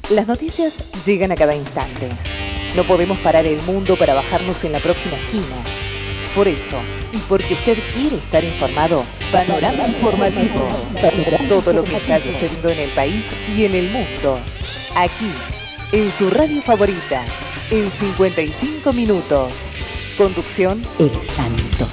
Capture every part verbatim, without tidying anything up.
Las noticias llegan a cada instante. No podemos parar el mundo para bajarnos en la próxima esquina. Por eso, y porque usted quiere estar informado, Panorama Informativo. Todo lo que está sucediendo en el país y en el mundo. Aquí, en su radio favorita, en cincuenta y cinco minutos. Conducción, El Santo.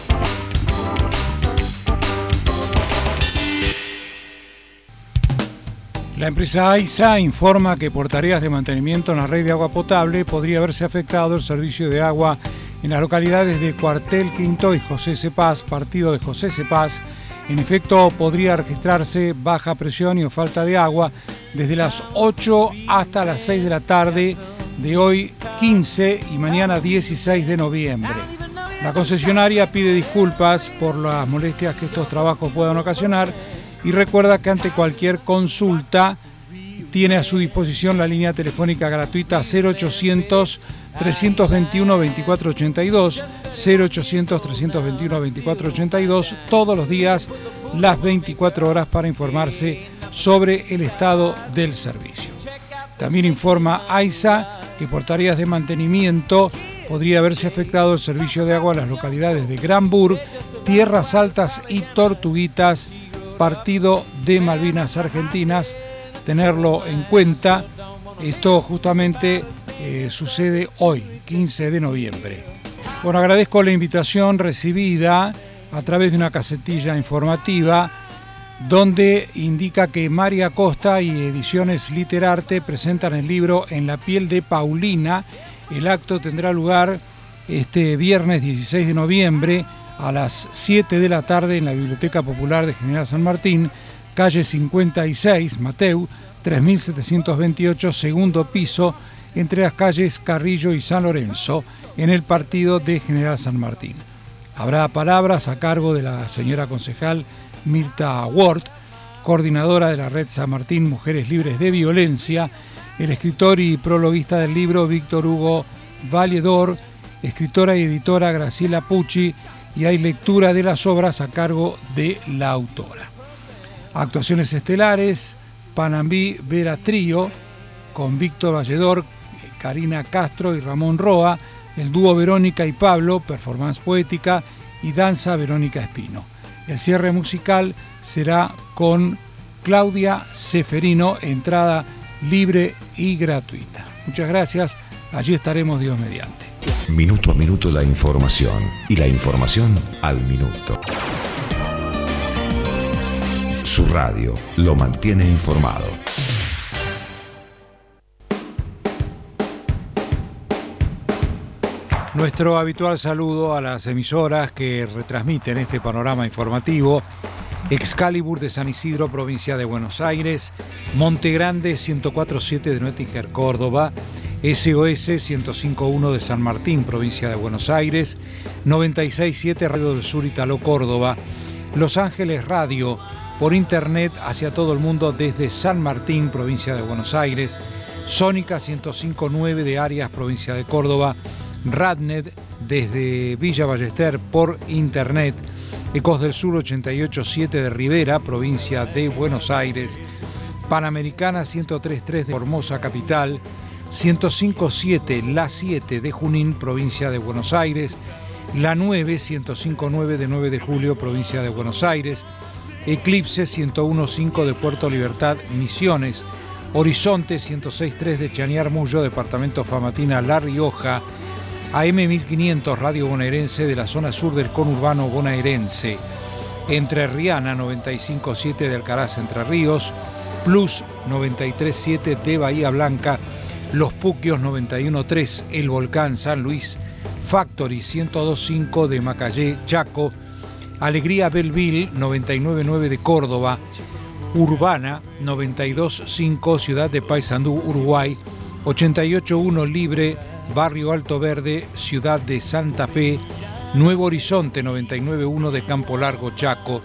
La empresa AISA informa que por tareas de mantenimiento en la red de agua potable podría haberse afectado el servicio de agua en las localidades de Cuartel Quinto y José Cepaz, partido de José Cepaz. En efecto, podría registrarse baja presión y o falta de agua desde las ocho hasta las seis de la tarde de hoy quince y mañana dieciséis de noviembre. La concesionaria pide disculpas por las molestias que estos trabajos puedan ocasionar y recuerda que ante cualquier consulta tiene a su disposición la línea telefónica gratuita cero ochocientos, trescientos veintiuno, veinticuatro ochenta y dos, cero ochocientos, trescientos veintiuno, veinticuatro ochenta y dos, todos los días, las veinticuatro horas para informarse sobre el estado del servicio. También informa AISA que por tareas de mantenimiento podría haberse afectado el servicio de agua en las localidades de Granburg, Tierras Altas y Tortuguitas, partido de Malvinas Argentinas. Tenerlo en cuenta, esto justamente eh, sucede hoy, quince de noviembre. Bueno, agradezco la invitación recibida a través de una casetilla informativa donde indica que María Costa y Ediciones Literarte presentan el libro En la piel de Paulina. El acto tendrá lugar este viernes dieciséis de noviembre a las siete de la tarde en la Biblioteca Popular de General San Martín, calle cincuenta y seis, Mateu, tres mil setecientos veintiocho, segundo piso, entre las calles Carrillo y San Lorenzo, en el partido de General San Martín. Habrá palabras a cargo de la señora concejal Mirta Ward, coordinadora de la Red San Martín Mujeres Libres de Violencia, el escritor y prologuista del libro Víctor Hugo Valledor, escritora y editora Graciela Pucci, y hay lectura de las obras a cargo de la autora. Actuaciones estelares, Panambí Vera Trío, con Víctor Valledor, Karina Castro y Ramón Roa, el dúo Verónica y Pablo, performance poética, y danza Verónica Espino. El cierre musical será con Claudia Ceferino, entrada libre y gratuita. Muchas gracias, allí estaremos Dios mediante. Minuto a minuto la información, y la información al minuto. Su radio lo mantiene informado. Nuestro habitual saludo a las emisoras que retransmiten este panorama informativo: Excalibur de San Isidro, provincia de Buenos Aires; Monte Grande ciento cuatro punto siete de Nöttinger, Córdoba; S O S ciento cinco punto uno de San Martín, provincia de Buenos Aires; noventa y seis punto siete Radio del Sur, Italo, Córdoba; Los Ángeles Radio, por internet hacia todo el mundo desde San Martín, provincia de Buenos Aires; Sónica ciento cinco punto nueve de Arias, provincia de Córdoba; Radnet desde Villa Ballester por internet; Ecos del Sur ochenta y ocho punto siete de Rivera, provincia de Buenos Aires; Panamericana ciento tres punto tres de Formosa, capital; ciento cinco punto siete La siete de Junín, provincia de Buenos Aires; La nueve, ciento cinco punto nueve de nueve de Julio, provincia de Buenos Aires; Eclipse ciento uno punto cinco de Puerto Libertad, Misiones; Horizonte ciento seis punto tres de Chañar Mullo, departamento Famatina, La Rioja; A M mil quinientos Radio Bonaerense de la zona sur del conurbano bonaerense; Entrerriana noventa y cinco punto siete de Alcaraz, Entre Ríos; Plus noventa y tres punto siete de Bahía Blanca; Los Puquios noventa y uno punto tres, El Volcán, San Luis; Factory ciento dos punto cinco de Macallé, Chaco; Alegría Belleville noventa y nueve punto nueve de Córdoba; Urbana noventa y dos punto cinco Ciudad de Paysandú, Uruguay; ochenta y ocho punto uno Libre, Barrio Alto Verde, Ciudad de Santa Fe; Nuevo Horizonte noventa y nueve punto uno de Campo Largo, Chaco;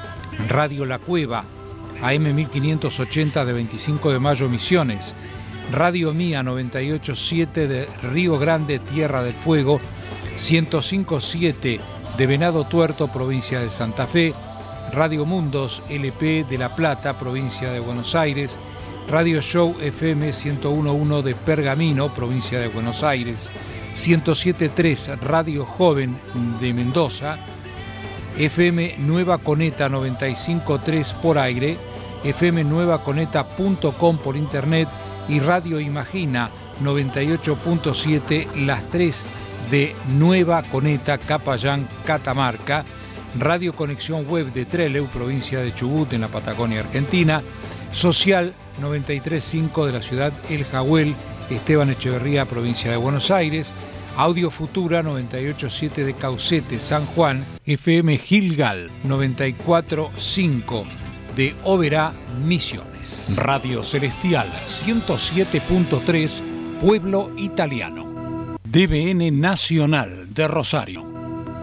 Radio La Cueva, A M mil quinientos ochenta de veinticinco de Mayo, Misiones; Radio Mía noventa y ocho punto siete de Río Grande, Tierra del Fuego; ciento cinco punto siete de Venado Tuerto, provincia de Santa Fe; Radio Mundos L P de La Plata, provincia de Buenos Aires; Radio Show F M ciento uno punto uno de Pergamino, provincia de Buenos Aires, ciento siete punto tres Radio Joven de Mendoza, F M Nueva Coneta noventa y cinco punto tres por aire, F M nueva coneta punto com por internet y Radio Imagina noventa y ocho punto siete, las tres de Nueva Coneta, Capayán, Catamarca, Radio Conexión Web de Trelew, provincia de Chubut, en la Patagonia Argentina, Social noventa y tres punto cinco de la ciudad El Jagüel, Esteban Echeverría, provincia de Buenos Aires, Audio Futura noventa y ocho punto siete de Caucete, San Juan, F M Gilgal noventa y cuatro punto cinco de Oberá, Misiones. Radio Celestial ciento siete punto tres, Pueblo Italiano. D B N Nacional de Rosario.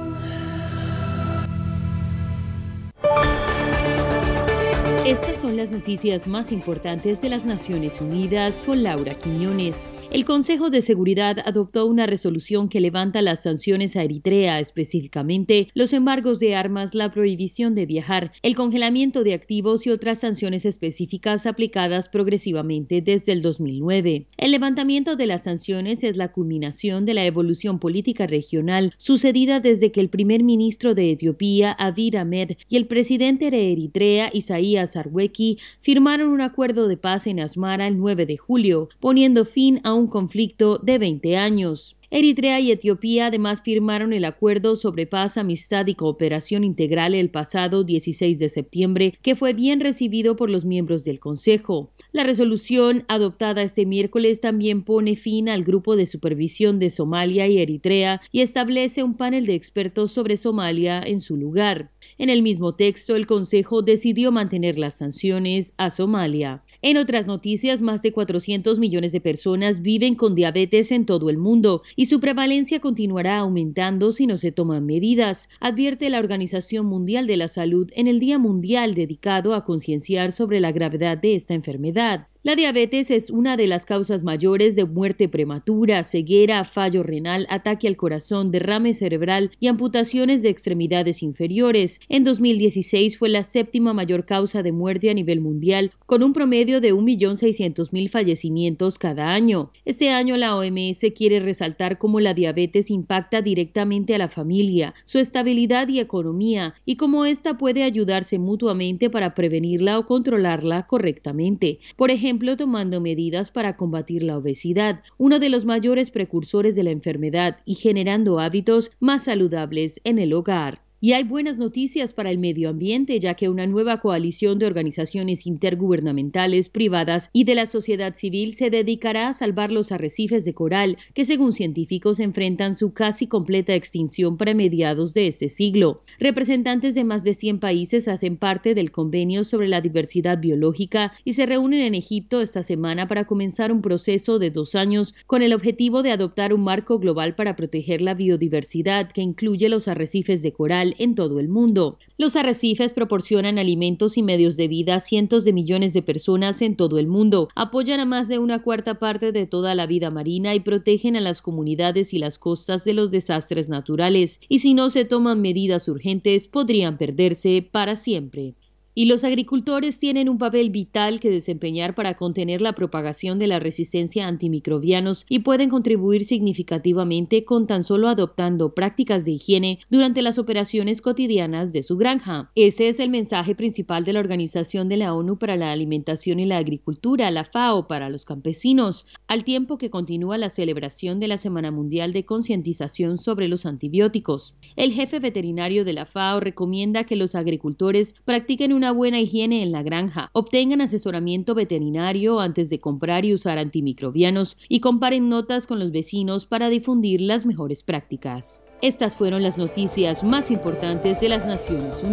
Estas son las noticias más importantes de las Naciones Unidas con Laura Quiñones. El Consejo de Seguridad adoptó una resolución que levanta las sanciones a Eritrea, específicamente los embargos de armas, la prohibición de viajar, el congelamiento de activos y otras sanciones específicas aplicadas progresivamente desde el dos mil nueve. El levantamiento de las sanciones es la culminación de la evolución política regional sucedida desde que el primer ministro de Etiopía, Abiy Ahmed, y el presidente de Eritrea, Isaías Afwerki, firmaron un acuerdo de paz en Asmara el nueve de julio, poniendo fin a un conflicto de veinte años. Eritrea y Etiopía además firmaron el Acuerdo sobre Paz, Amistad y Cooperación Integral el pasado dieciséis de septiembre, que fue bien recibido por los miembros del Consejo. La resolución adoptada este miércoles también pone fin al Grupo de Supervisión de Somalia y Eritrea y establece un panel de expertos sobre Somalia en su lugar. En el mismo texto, el Consejo decidió mantener las sanciones a Somalia. En otras noticias, más de cuatrocientos millones de personas viven con diabetes en todo el mundo y su prevalencia continuará aumentando si no se toman medidas, advierte la Organización Mundial de la Salud en el Día Mundial dedicado a concienciar sobre la gravedad de esta enfermedad. La diabetes es una de las causas mayores de muerte prematura, ceguera, fallo renal, ataque al corazón, derrame cerebral y amputaciones de extremidades inferiores. En dos mil dieciséis fue la séptima mayor causa de muerte a nivel mundial, con un promedio de un millón seiscientos mil fallecimientos cada año. Este año la O M S quiere resaltar cómo la diabetes impacta directamente a la familia, su estabilidad y economía, y cómo ésta puede ayudarse mutuamente para prevenirla o controlarla correctamente. Por ejemplo, tomando medidas para combatir la obesidad, uno de los mayores precursores de la enfermedad, y generando hábitos más saludables en el hogar. Y hay buenas noticias para el medio ambiente, ya que una nueva coalición de organizaciones intergubernamentales, privadas y de la sociedad civil se dedicará a salvar los arrecifes de coral, que según científicos enfrentan su casi completa extinción para mediados de este siglo. Representantes de más de cien países hacen parte del Convenio sobre la Diversidad Biológica y se reúnen en Egipto esta semana para comenzar un proceso de dos años con el objetivo de adoptar un marco global para proteger la biodiversidad que incluye los arrecifes de coral en todo el mundo. Los arrecifes proporcionan alimentos y medios de vida a cientos de millones de personas en todo el mundo, apoyan a más de una cuarta parte de toda la vida marina y protegen a las comunidades y las costas de los desastres naturales, y si no se toman medidas urgentes podrían perderse para siempre. Y los agricultores tienen un papel vital que desempeñar para contener la propagación de la resistencia a antimicrobianos y pueden contribuir significativamente con tan solo adoptando prácticas de higiene durante las operaciones cotidianas de su granja. Ese es el mensaje principal de la Organización de la ONU para la Alimentación y la Agricultura, la FAO, para los campesinos, al tiempo que continúa la celebración de la Semana Mundial de Concientización sobre los Antibióticos. El jefe veterinario de la FAO recomienda que los agricultores practiquen un una buena higiene en la granja, obtengan asesoramiento veterinario antes de comprar y usar antimicrobianos y comparen notas con los vecinos para difundir las mejores prácticas. Estas fueron las noticias más importantes de las Naciones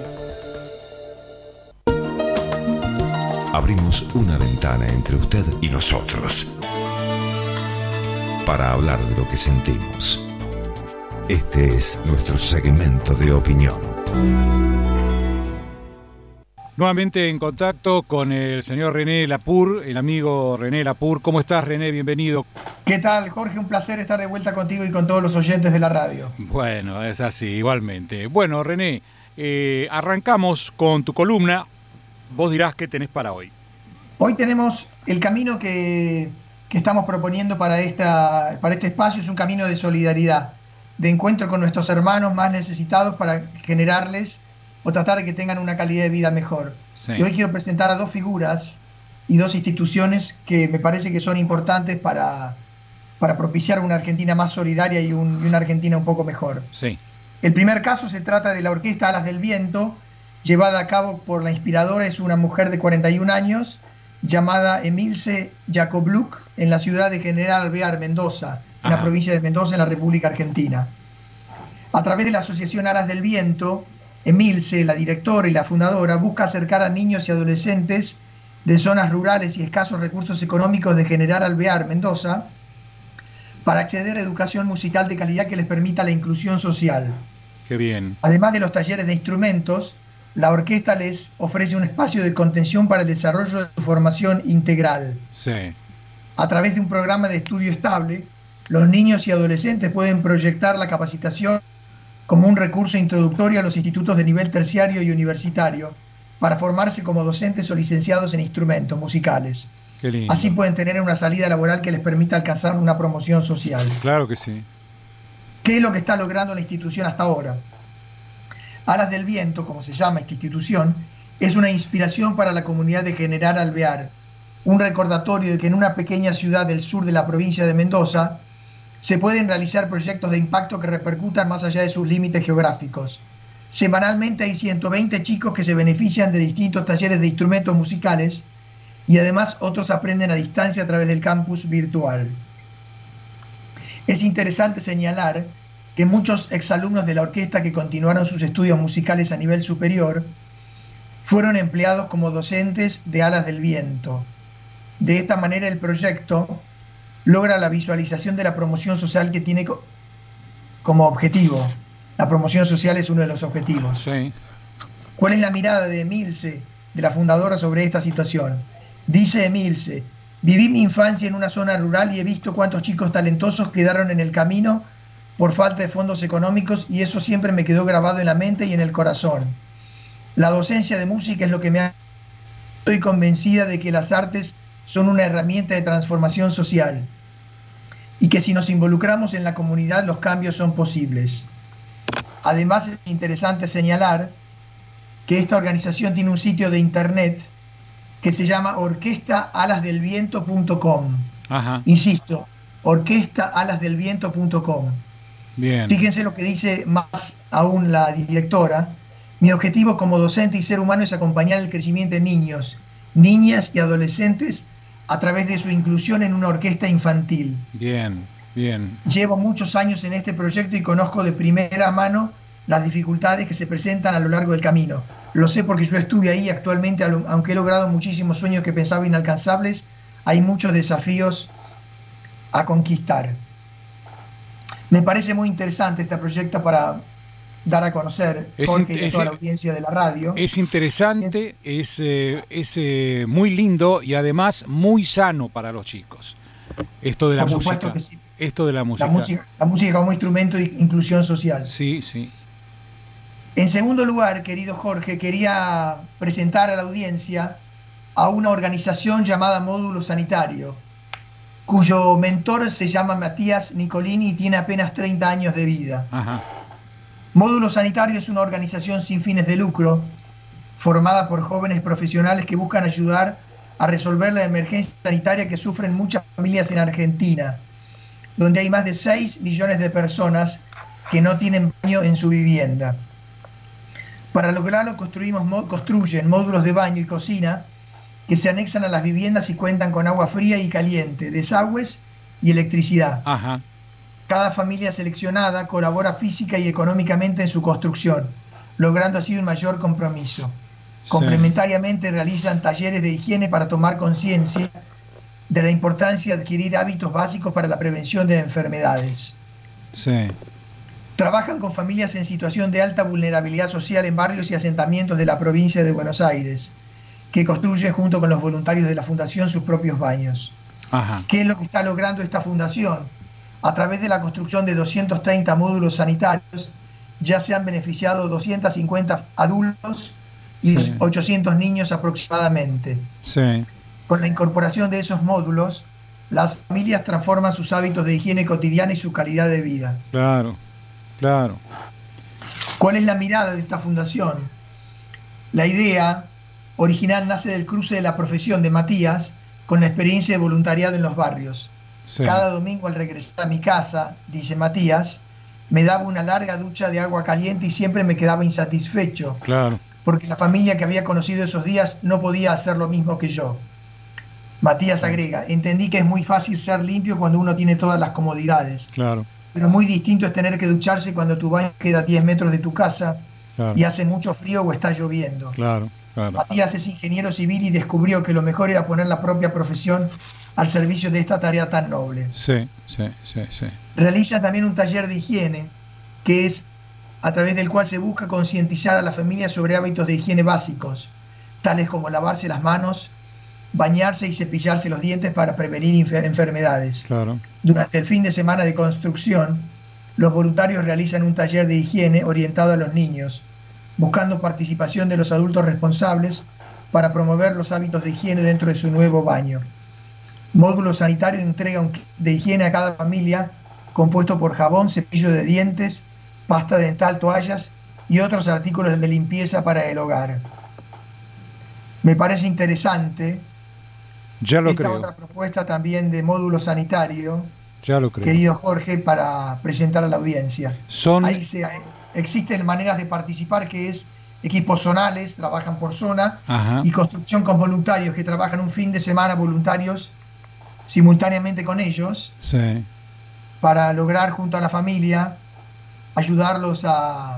Unidas. Abrimos una ventana entre usted y nosotros para hablar de lo que sentimos. Este es nuestro segmento de opinión. Nuevamente en contacto con el señor René Lapur, el amigo René Lapur. ¿Cómo estás, René? Bienvenido. ¿Qué tal, Jorge? Un placer estar de vuelta contigo y con todos los oyentes de la radio. Bueno, es así, igualmente. Bueno, René, eh, arrancamos con tu columna. Vos dirás qué tenés para hoy. Hoy tenemos el camino que, que estamos proponiendo para, esta, para este espacio, es un camino de solidaridad, de encuentro con nuestros hermanos más necesitados para generarles o tratar de que tengan una calidad de vida mejor. Sí. Y hoy quiero presentar a dos figuras y dos instituciones que me parece que son importantes para, para propiciar una Argentina más solidaria y, un, y una Argentina un poco mejor. Sí. El primer caso se trata de la Orquesta Alas del Viento, llevada a cabo por la inspiradora, es una mujer de cuarenta y un años, llamada Emilce Jacobluk, en la ciudad de General Alvear, Mendoza, en Ajá. la provincia de Mendoza, en la República Argentina. A través de la Asociación Alas del Viento, Emilce, la directora y la fundadora, busca acercar a niños y adolescentes de zonas rurales y escasos recursos económicos de General Alvear, Mendoza, para acceder a educación musical de calidad que les permita la inclusión social. Qué bien. Además de los talleres de instrumentos, la orquesta les ofrece un espacio de contención para el desarrollo de su formación integral. Sí. A través de un programa de estudio estable, los niños y adolescentes pueden proyectar la capacitación como un recurso introductorio a los institutos de nivel terciario y universitario para formarse como docentes o licenciados en instrumentos musicales. Qué lindo. Así pueden tener una salida laboral que les permita alcanzar una promoción social. Claro que sí. ¿Qué es lo que está logrando la institución hasta ahora? Alas del Viento, como se llama esta institución, es una inspiración para la comunidad de General Alvear, un recordatorio de que en una pequeña ciudad del sur de la provincia de Mendoza se pueden realizar proyectos de impacto que repercutan más allá de sus límites geográficos. Semanalmente hay ciento veinte chicos que se benefician de distintos talleres de instrumentos musicales y además otros aprenden a distancia a través del campus virtual. Es interesante señalar que muchos exalumnos de la orquesta que continuaron sus estudios musicales a nivel superior fueron empleados como docentes de Alas del Viento. De esta manera el proyecto logra la visualización de la promoción social que tiene como objetivo. La promoción social es uno de los objetivos. Sí. ¿Cuál es la mirada de Emilce, de la fundadora, sobre esta situación? Dice Emilce: viví mi infancia en una zona rural y he visto cuántos chicos talentosos quedaron en el camino por falta de fondos económicos, y eso siempre me quedó grabado en la mente y en el corazón. La docencia de música es lo que me ha... Estoy convencida de que las artes son una herramienta de transformación social y que si nos involucramos en la comunidad los cambios son posibles. Además es interesante señalar que esta organización tiene un sitio de internet que se llama orquesta alas del viento punto com. Ajá. Insisto, orquesta alas del viento punto com. Bien. Fíjense lo que dice más aún la directora: mi objetivo como docente y ser humano es acompañar el crecimiento de niños, niñas y adolescentes a través de su inclusión en una orquesta infantil. Bien, bien. Llevo muchos años en este proyecto y conozco de primera mano las dificultades que se presentan a lo largo del camino. Lo sé porque yo estuve ahí. Actualmente, aunque he logrado muchísimos sueños que pensaba inalcanzables, hay muchos desafíos a conquistar. Me parece muy interesante este proyecto para dar a conocer, es Jorge, y a toda es, la audiencia de la radio. Es interesante, es, es, eh, es eh, muy lindo y además muy sano para los chicos. Esto de la Por música. supuesto que sí. Esto de la música. La música, la música como instrumento de inclusión social. Sí, sí. En segundo lugar, querido Jorge, quería presentar a la audiencia a una organización llamada Módulo Sanitario, cuyo mentor se llama Matías Nicolini y tiene apenas treinta años de vida. Ajá. Módulo Sanitario es una organización sin fines de lucro, formada por jóvenes profesionales que buscan ayudar a resolver la emergencia sanitaria que sufren muchas familias en Argentina, donde hay más de seis millones de personas que no tienen baño en su vivienda. Para lograrlo construimos, construyen módulos de baño y cocina que se anexan a las viviendas y cuentan con agua fría y caliente, desagües y electricidad. Ajá. Cada familia seleccionada colabora física y económicamente en su construcción, logrando así un mayor compromiso. Sí. Complementariamente realizan talleres de higiene para tomar conciencia de la importancia de adquirir hábitos básicos para la prevención de enfermedades. Sí. Trabajan con familias en situación de alta vulnerabilidad social en barrios y asentamientos de la provincia de Buenos Aires, que construyen junto con los voluntarios de la fundación sus propios baños. Ajá. ¿Qué es lo que está logrando esta fundación? A través de la construcción de doscientos treinta módulos sanitarios, ya se han beneficiado doscientos cincuenta adultos y sí. ochocientos niños aproximadamente. Sí. Con la incorporación de esos módulos, las familias transforman sus hábitos de higiene cotidiana y su calidad de vida. Claro, claro. ¿Cuál es la mirada de esta fundación? La idea original nace del cruce de la profesión de Matías con la experiencia de voluntariado en los barrios. Sí. Cada domingo al regresar a mi casa, dice Matías, me daba una larga ducha de agua caliente y siempre me quedaba insatisfecho. Claro. Porque la familia que había conocido esos días no podía hacer lo mismo que yo. Matías agrega, entendí que es muy fácil ser limpio cuando uno tiene todas las comodidades. Claro. Pero muy distinto es tener que ducharse cuando tu baño queda a diez metros de tu casa, claro, y hace mucho frío o está lloviendo. Claro, claro. Matías es ingeniero civil y descubrió que lo mejor era poner la propia profesión al servicio de esta tarea tan noble. Sí, sí, sí, sí. Realiza también un taller de higiene, que es a través del cual se busca concientizar a la familia sobre hábitos de higiene básicos, tales como lavarse las manos, bañarse y cepillarse los dientes para prevenir enfermedades. Claro. Durante el fin de semana de construcción, los voluntarios realizan un taller de higiene orientado a los niños, buscando participación de los adultos responsables para promover los hábitos de higiene dentro de su nuevo baño. Módulo Sanitario entrega un kit de higiene a cada familia, compuesto por jabón, cepillo de dientes, pasta dental, toallas y otros artículos de limpieza para el hogar. Me parece interesante ya lo esta creo. otra propuesta también de módulo sanitario, ya lo creo, querido Jorge, para presentar a la audiencia. Son... Ahí se, existen maneras de participar, que es equipos zonales, trabajan por zona, Ajá. y construcción con voluntarios, que trabajan un fin de semana voluntarios simultáneamente con ellos, sí, para lograr junto a la familia ayudarlos a,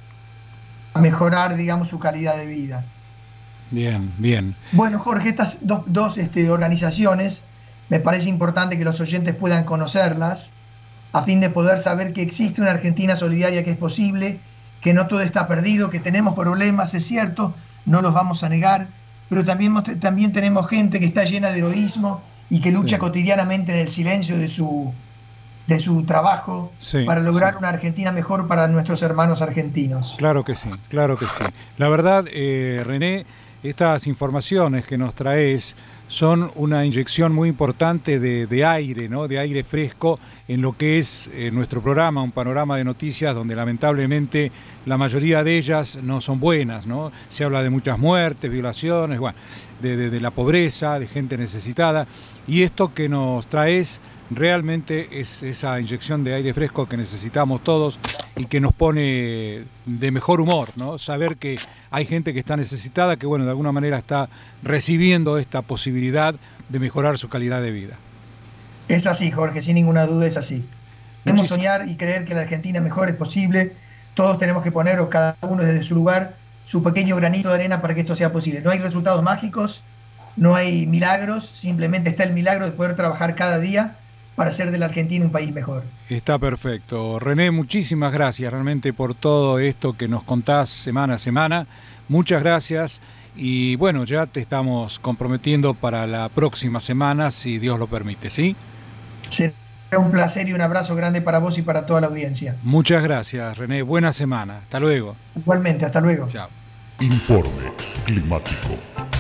a mejorar, digamos, su calidad de vida. Bien, bien. Bueno, Jorge, estas dos, dos este, organizaciones me parece importante que los oyentes puedan conocerlas a fin de poder saber que existe una Argentina solidaria, que es posible, que no todo está perdido, que tenemos problemas, es cierto, no los vamos a negar, pero también, también tenemos gente que está llena de heroísmo y que lucha sí. cotidianamente en el silencio de su, de su trabajo sí, para lograr sí. una Argentina mejor para nuestros hermanos argentinos. Claro que sí, claro que sí. La verdad, eh, René, estas informaciones que nos traes son una inyección muy importante de, de aire, ¿no? De aire fresco en lo que es eh, nuestro programa, un panorama de noticias donde lamentablemente la mayoría de ellas no son buenas, ¿no? Se habla de muchas muertes, violaciones, bueno, de, de, de la pobreza, de gente necesitada, y esto que nos traes realmente es esa inyección de aire fresco que necesitamos todos y que nos pone de mejor humor, ¿no? Saber que hay gente que está necesitada, que bueno, de alguna manera está recibiendo esta posibilidad de mejorar su calidad de vida. Es así, Jorge, sin ninguna duda es así. Debemos soñar y creer que la Argentina mejor es posible. Todos tenemos que poner, o cada uno desde su lugar, su pequeño granito de arena para que esto sea posible. No hay resultados mágicos, no hay milagros, simplemente está el milagro de poder trabajar cada día para hacer de la Argentina un país mejor. Está perfecto. René, muchísimas gracias realmente por todo esto que nos contás semana a semana. Muchas gracias y bueno, ya te estamos comprometiendo para la próxima semana, si Dios lo permite, ¿sí? Será un placer y un abrazo grande para vos y para toda la audiencia. Muchas gracias, René. Buena semana. Hasta luego. Igualmente, hasta luego. Chao. Informe climático.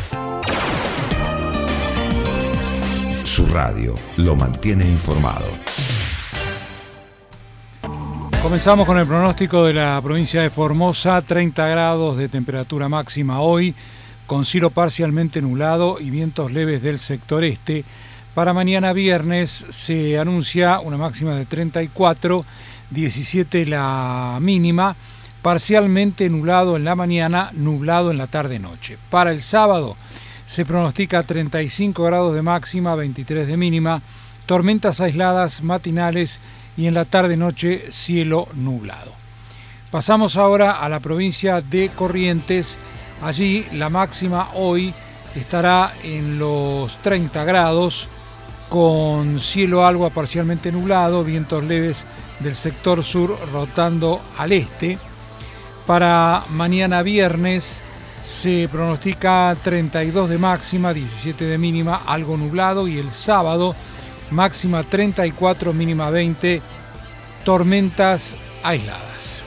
Su radio lo mantiene informado. Comenzamos con el pronóstico de la provincia de Formosa. treinta grados de temperatura máxima hoy, con cielo parcialmente nublado y vientos leves del sector este. Para mañana viernes se anuncia una máxima de treinta y cuatro, diecisiete la mínima, parcialmente nublado en la mañana, nublado en la tarde-noche. Para el sábado se pronostica treinta y cinco grados de máxima, veintitrés de mínima, tormentas aisladas matinales y en la tarde-noche cielo nublado. Pasamos ahora a la provincia de Corrientes. Allí la máxima hoy estará en los treinta grados, con cielo algo parcialmente nublado, vientos leves del sector sur rotando al este. Para mañana viernes se pronostica treinta y dos de máxima, diecisiete de mínima, algo nublado, y el sábado máxima treinta y cuatro, mínima veinte, tormentas aisladas.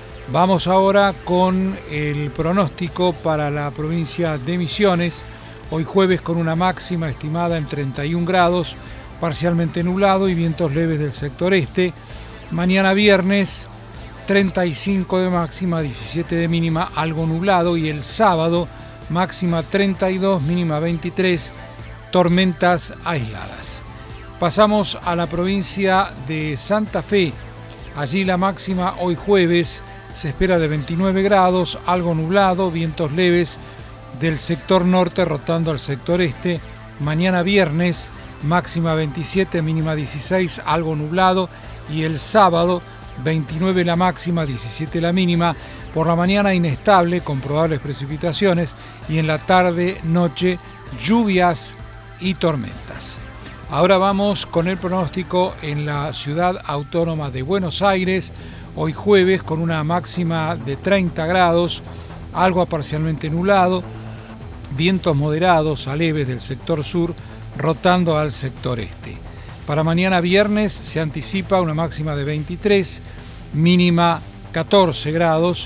Vamos ahora con el pronóstico para la provincia de Misiones. Hoy jueves con una máxima estimada en treinta y un grados, parcialmente nublado y vientos leves del sector este. Mañana viernes treinta y cinco de máxima, diecisiete de mínima, algo nublado, y el sábado máxima treinta y dos, mínima veintitrés, tormentas aisladas. Pasamos a la provincia de Santa Fe. Allí la máxima hoy jueves se espera de veintinueve grados, algo nublado, vientos leves del sector norte rotando al sector este. Mañana viernes máxima veintisiete, mínima dieciséis, algo nublado, y el sábado veintinueve la máxima, diecisiete la mínima. Por la mañana inestable con probables precipitaciones, y en la tarde noche lluvias y tormentas. Ahora vamos con el pronóstico en la ciudad autónoma de Buenos Aires. Hoy jueves con una máxima de treinta grados, algo parcialmente nublado, vientos moderados a leves del sector sur rotando al sector este. Para mañana viernes se anticipa una máxima de veintitrés, mínima catorce grados.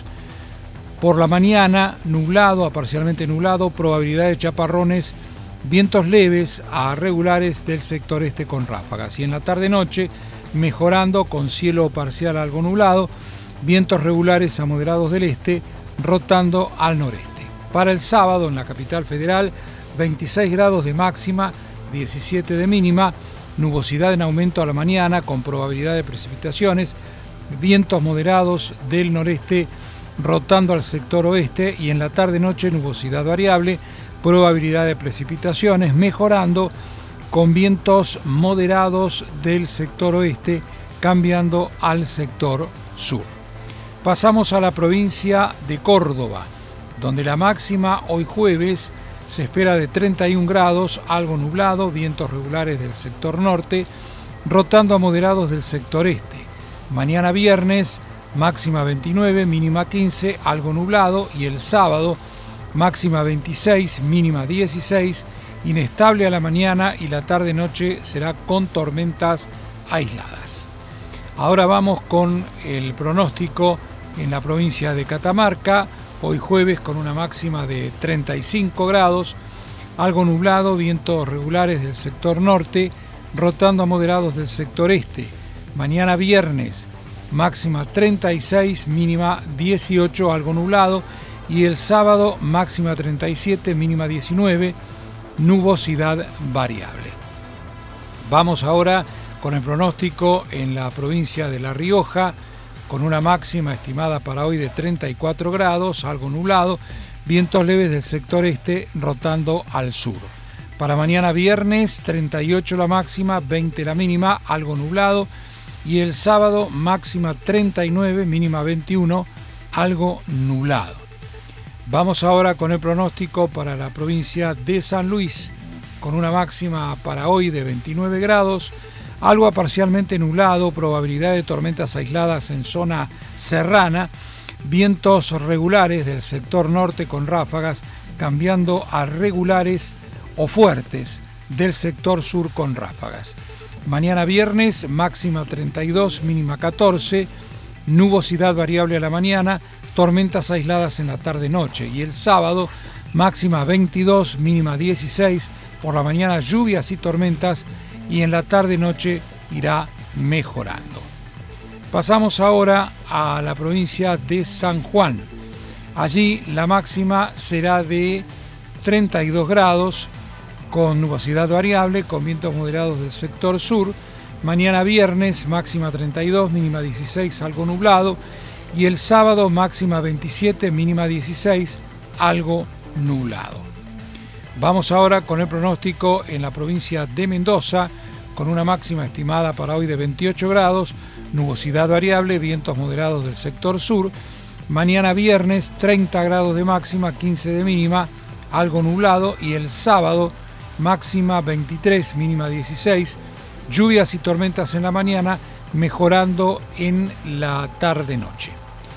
Por la mañana nublado a parcialmente nublado, probabilidad de chaparrones, vientos leves a regulares del sector este con ráfagas. Y en la tarde-noche mejorando con cielo parcial algo nublado, vientos regulares a moderados del este rotando al noreste. Para el sábado en la capital federal, veintiséis grados de máxima, diecisiete de mínima, nubosidad en aumento a la mañana con probabilidad de precipitaciones, vientos moderados del noreste rotando al sector oeste, y en la tarde-noche nubosidad variable, probabilidad de precipitaciones mejorando con vientos moderados del sector oeste cambiando al sector sur. Pasamos a la provincia de Córdoba, donde la máxima hoy jueves se espera de treinta y un grados, algo nublado, vientos regulares del sector norte, rotando a moderados del sector este. Mañana viernes, máxima veintinueve, mínima quince, algo nublado, y el sábado, máxima veintiséis, mínima dieciséis, inestable a la mañana, y la tarde-noche será con tormentas aisladas. Ahora vamos con el pronóstico en la provincia de Catamarca. Hoy jueves con una máxima de treinta y cinco grados, algo nublado, vientos regulares del sector norte, rotando a moderados del sector este. Mañana viernes, máxima treinta y seis, mínima dieciocho, algo nublado, y el sábado máxima treinta y siete, mínima diecinueve, nubosidad variable. Vamos ahora con el pronóstico en la provincia de La Rioja, con una máxima estimada para hoy de treinta y cuatro grados, algo nublado, vientos leves del sector este rotando al sur. Para mañana viernes, treinta y ocho la máxima, veinte la mínima, algo nublado, y el sábado máxima treinta y nueve, mínima veintiuno, algo nublado. Vamos ahora con el pronóstico para la provincia de San Luis, con una máxima para hoy de veintinueve grados, algo parcialmente nublado, probabilidad de tormentas aisladas en zona serrana, vientos regulares del sector norte con ráfagas, cambiando a regulares o fuertes del sector sur con ráfagas. Mañana viernes, máxima treinta y dos, mínima catorce, nubosidad variable a la mañana, tormentas aisladas en la tarde-noche, y el sábado, máxima veintidós, mínima dieciséis, por la mañana lluvias y tormentas, y en la tarde-noche irá mejorando. Pasamos ahora a la provincia de San Juan. Allí la máxima será de treinta y dos grados, con nubosidad variable, con vientos moderados del sector sur. Mañana viernes, máxima treinta y dos, mínima dieciséis, algo nublado, y el sábado máxima veintisiete, mínima dieciséis, algo nublado. Vamos ahora con el pronóstico en la provincia de Mendoza, con una máxima estimada para hoy de veintiocho grados, nubosidad variable, vientos moderados del sector sur. Mañana viernes, treinta grados de máxima, quince de mínima, algo nublado, y el sábado máxima veintitrés, mínima dieciséis, lluvias y tormentas en la mañana, mejorando en la tarde-noche.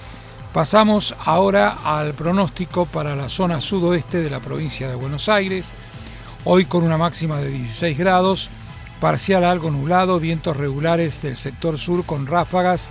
Pasamos ahora al pronóstico para la zona sudoeste de la provincia de Buenos Aires. Hoy con una máxima de dieciséis grados, parcial algo nublado, vientos regulares del sector sur con ráfagas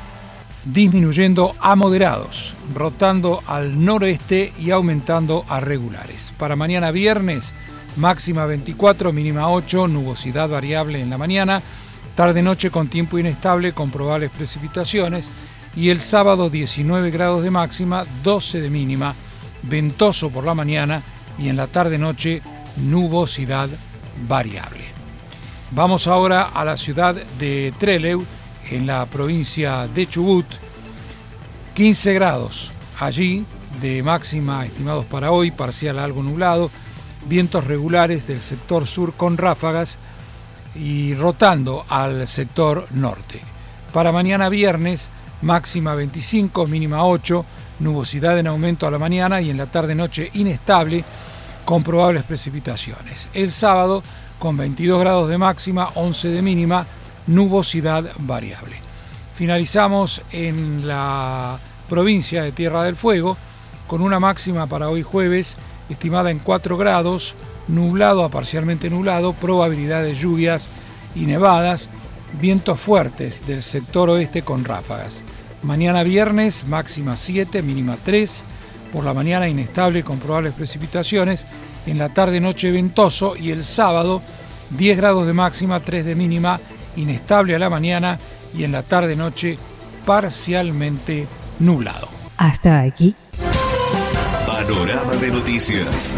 disminuyendo a moderados, rotando al noroeste y aumentando a regulares. Para mañana viernes, máxima veinticuatro, mínima ocho, nubosidad variable en la mañana, tarde-noche con tiempo inestable con probables precipitaciones, y el sábado diecinueve grados de máxima, doce de mínima, ventoso por la mañana y en la tarde-noche nubosidad variable. Vamos ahora a la ciudad de Trelew, en la provincia de Chubut. quince grados allí de máxima estimados para hoy, parcial a algo nublado, vientos regulares del sector sur con ráfagas y rotando al sector norte. Para mañana viernes, máxima veinticinco, mínima ocho, nubosidad en aumento a la mañana y en la tarde-noche inestable con probables precipitaciones. El sábado, con veintidós grados de máxima, once de mínima, nubosidad variable. Finalizamos en la provincia de Tierra del Fuego con una máxima para hoy jueves estimada en cuatro grados, nublado a parcialmente nublado, probabilidad de lluvias y nevadas, vientos fuertes del sector oeste con ráfagas. Mañana viernes, máxima siete, mínima tres, por la mañana inestable con probables precipitaciones, en la tarde-noche ventoso y el sábado diez grados de máxima, tres de mínima, inestable a la mañana y en la tarde-noche parcialmente nublado. Hasta aquí. Panorama de noticias.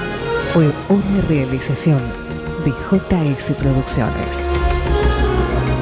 Fue una realización de J S Producciones.